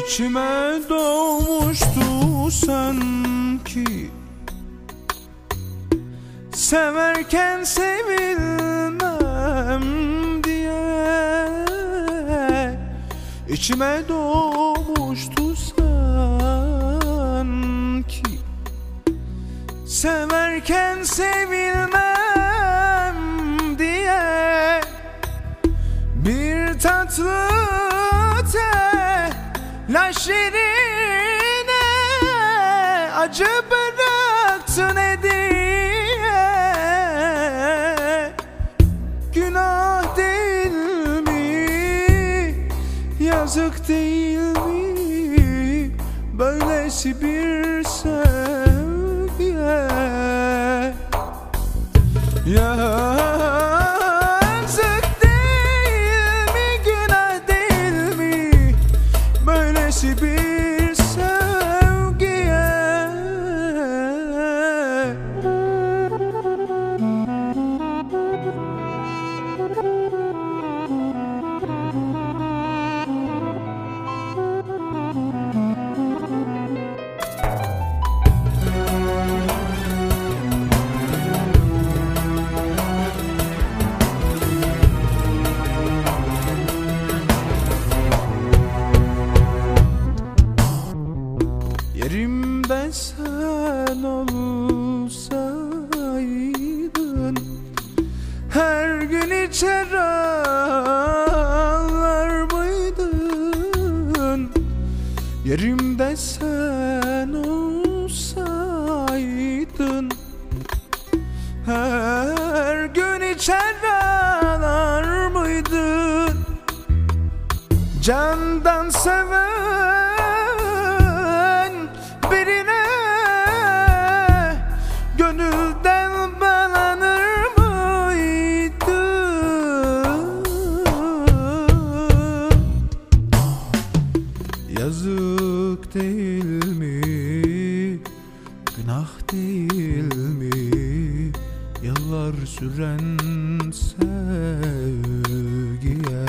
İçime doğmuştu sanki, severken sevilmem diye. İçime doğmuştu sanki, severken sevilmem diye. Bir tatlı telaş yerine acı bıraktın hediye. Günah değil mi, yazık değil mi, böylesi bir sevgiye? Yazık değil mi, günah değil mi, böylesi bir sevgiye? Yerimde sen olsaydın, her gün içer ağlar mıydın? Yerimde sen olsaydın, her gün içer ağlar mıydın? Candan seven birine gönülden bağlanır mıydın? Yazık değil mi, günah değil mi, yıllar süren sevgiye?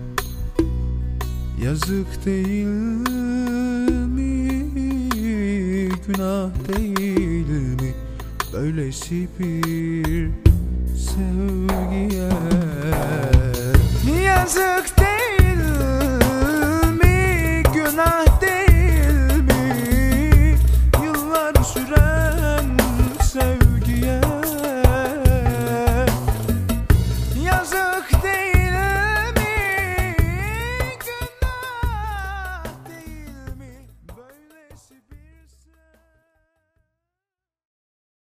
Yazık değil mi, günah değil mi, böylesi bir sevgiye? Yazık değil mi, günah değil mi, yıllar süren sevgiye? Yazık değil